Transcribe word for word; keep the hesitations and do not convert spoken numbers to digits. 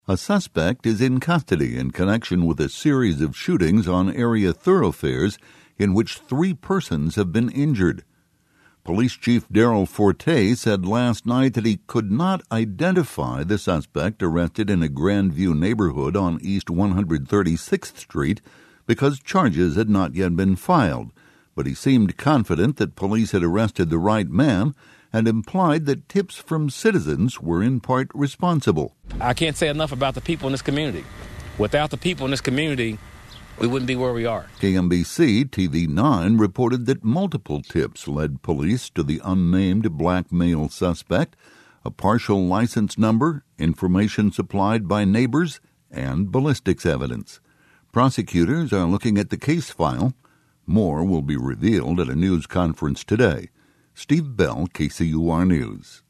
A suspect is in custody in connection with a series of shootings on area thoroughfares in which three persons have been injured. Police Chief Daryl Forte said last night that he could not identify the suspect arrested in a Grandview neighborhood on East one hundred thirty-sixth Street because charges had not yet been filed, but he seemed confident that police had arrested the right man and implied that tips from citizens were in part responsible. I can't say enough about the people in this community. Without the people in this community, we wouldn't be where we are. K M B C T V nine reported that multiple tips led police to the unnamed black male suspect, a partial license number, information supplied by neighbors, and ballistics evidence. Prosecutors are looking at the case file. More will be revealed at a news conference today. Steve Bell, K C U R News.